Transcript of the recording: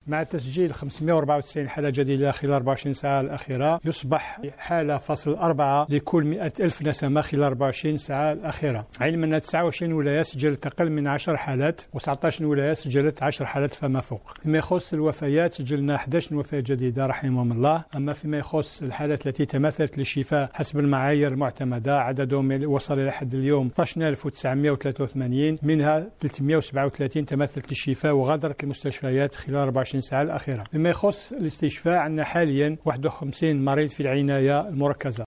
مع تسجيل 594 حالة جديدة خلال 24 ساعة الأخيرة، يصبح حالة فاصل 4 لكل 100,000 نسمة خلال 24 ساعة الأخيرة. علما أن 29 ولاية سجلت أقل من 10 حالات و19 ولاية سجلت 10 حالات فما فوق. فيما يخص الوفيات سجلنا 11 وفاة جديدة رحمهم الله. أما فيما يخص الحالات التي تمثلت للشفاء حسب المعايير المعتمدة، عددهم وصل إلى حد اليوم 12983، منها 337 تمثلت للشفاء وغادرت المستشفيات خلال 24 ساعة الأخيرة. فيما يخص الاستشفاء، عندنا حاليا 51 مريض في العناية المركزة.